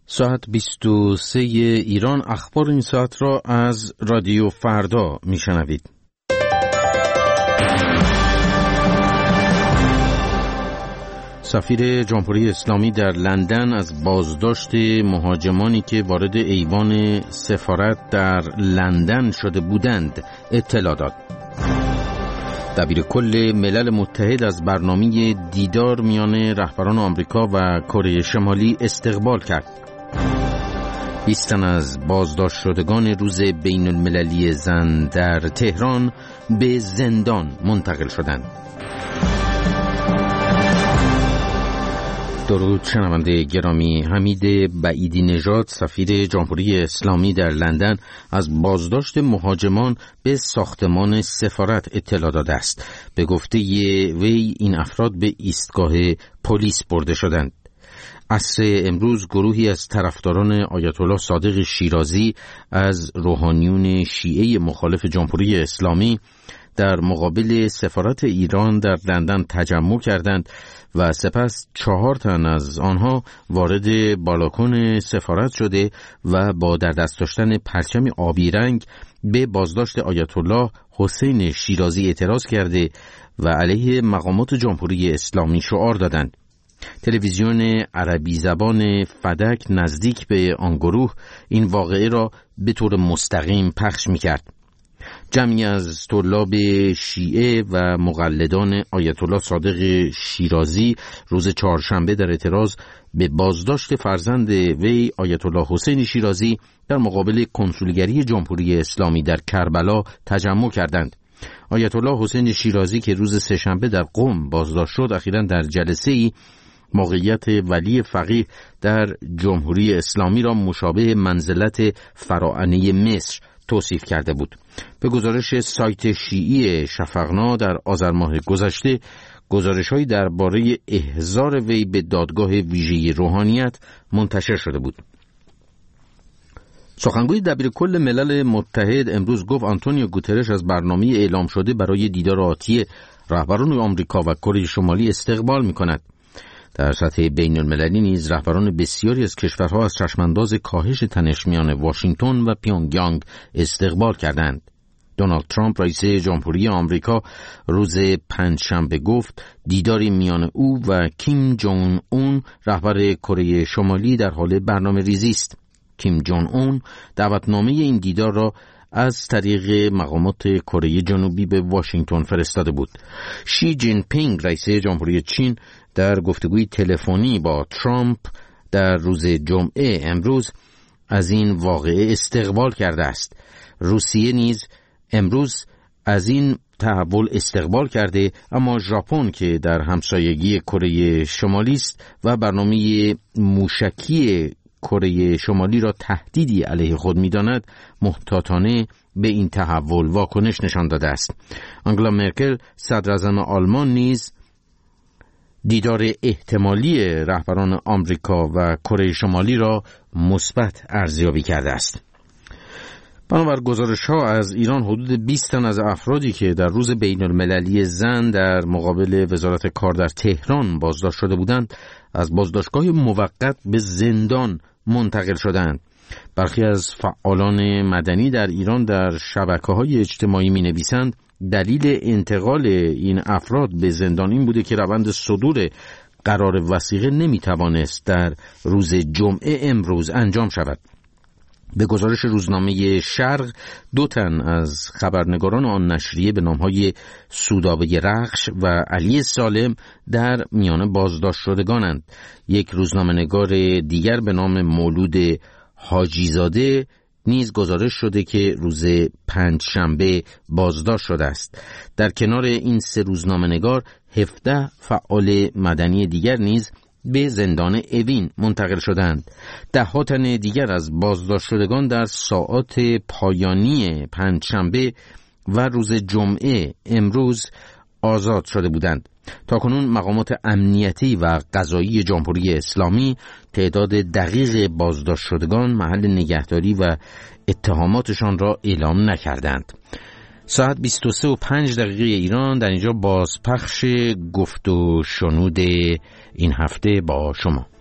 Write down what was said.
ساعت 23 ایران. اخبار این ساعت را از رادیو فردا میشنوید. سفیر جمهوری اسلامی در لندن از بازداشت مهاجمانی که وارد ایوان سفارت در لندن شده بودند اطلاع داد. دبیر کل ملل متحد از برنامه دیدار میان رهبران آمریکا و کره شمالی استقبال کرد. 20 تن از بازداشت شدگان روز بین المللی زن در تهران به زندان منتقل شدند. درود شنونده گرامی. حمید بعیدی نژاد سفیر جمهوری اسلامی در لندن از بازداشت مهاجمان به ساختمان سفارت اطلاع داده است. به گفته وی این افراد به ایستگاه پلیس برده شدند. عصر امروز گروهی از طرفداران آیت الله صادق شیرازی از روحانیون شیعه مخالف جمهوری اسلامی در مقابل سفارت ایران در لندن تجمع کردند و سپس 4 تن از آنها وارد بالکن سفارت شده و با در دست داشتن پرچم آبی رنگ به بازداشت آیت الله حسین شیرازی اعتراض کرده و علیه مقامات جمهوری اسلامی شعار دادند. تلویزیون عربی زبان فدک نزدیک به آن گروه این واقعه را به طور مستقیم پخش می‌کرد. جمعی از طلاب شیعه و مقلدان آیت الله صادق شیرازی روز چهارشنبه در اعتراض به بازداشت فرزند وی آیت الله حسین شیرازی در مقابل کنسولگری جمهوری اسلامی در کربلا تجمع کردند. آیت الله حسین شیرازی که روز سه‌شنبه در قم بازداشت شد، اخیراً در جلسه‌ای موقعیت ولی فقیه در جمهوری اسلامی را مشابه منزلت فراعنه مصر توصیف کرده بود. به گزارش سایت شیعی شفقنا در آذر ماه گذشته، گزارش‌هایی درباره احضار وی به دادگاه ویژه روحانیت منتشر شده بود. سخنگوی دبیر کل ملل متحد امروز گفت آنتونیو گوترش از برنامه اعلام شده برای دیدار آتی رهبران آمریکا و کره شمالی استقبال می‌کند. در سطح بین المللی نیز رهبران بسیاری از کشورها از چشمانداز کاهش تنش میان واشنگتن و پیونگیانگ استقبال کردند. دونالد ترامپ رئیس جمهوری آمریکا روز پنجشنبه گفت دیداری میان او و کیم جونگ اون رهبر کره شمالی در حال برنامه‌ریزی است. کیم جونگ اون دعوتنامه این دیدار را از طریق مقامات کره جنوبی به واشنگتن فرستاده بود. شی جین پینگ رئیس جمهوری چین در گفتگوی تلفنی با ترامپ در روز جمعه امروز از این واقعه استقبال کرده است. روسیه نیز امروز از این تحول استقبال کرده، اما ژاپن که در همسایگی کره شمالی است و برنامه موشکی کره شمالی را تهدیدی علیه خود می‌داند، محتاطانه به این تحول واکنش نشان داده است. آنگلا مرکل صدراعظم آلمان نیز دیدار احتمالی رهبران آمریکا و کره شمالی را مثبت ارزیابی کرده است. بنابر گزارش‌ها از ایران حدود 20 تن از افرادی که در روز بین المللی زن در مقابل وزارت کار در تهران بازداشت شده بودند از بازداشتگاه موقت به زندان منتقل شدند. برخی از فعالان مدنی در ایران در شبکه‌های اجتماعی می‌نویسند دلیل انتقال این افراد به زندان این بوده که روند صدور قرار وثیقه نمی‌توانست در روز جمعه امروز انجام شود. به گزارش روزنامه شرق 2 تن از خبرنگاران آن نشریه به نام‌های سودابه رخش و علی سالم در میان بازداشت شدگانند. یک روزنامه‌نگار دیگر به نام مولود حاجیزاده نیز گزارش شده که روز پنجشنبه بازداشت شده است. در کنار این 3 روزنامه‌نگار 17 فعال مدنی دیگر نیز به زندان اوین منتقل شدند. 10 تن دیگر از بازداشت شدگان در ساعات پایانی پنجشنبه و روز جمعه امروز آزاد شده بودند. تاکنون مقامات امنیتی و قضایی جمهوری اسلامی تعداد دقیق بازداشت شدگان، محل نگهداری و اتهاماتشان را اعلام نکردند. ساعت 23:05 ایران. در اینجا بازپخش گفت و شنود این هفته با شما.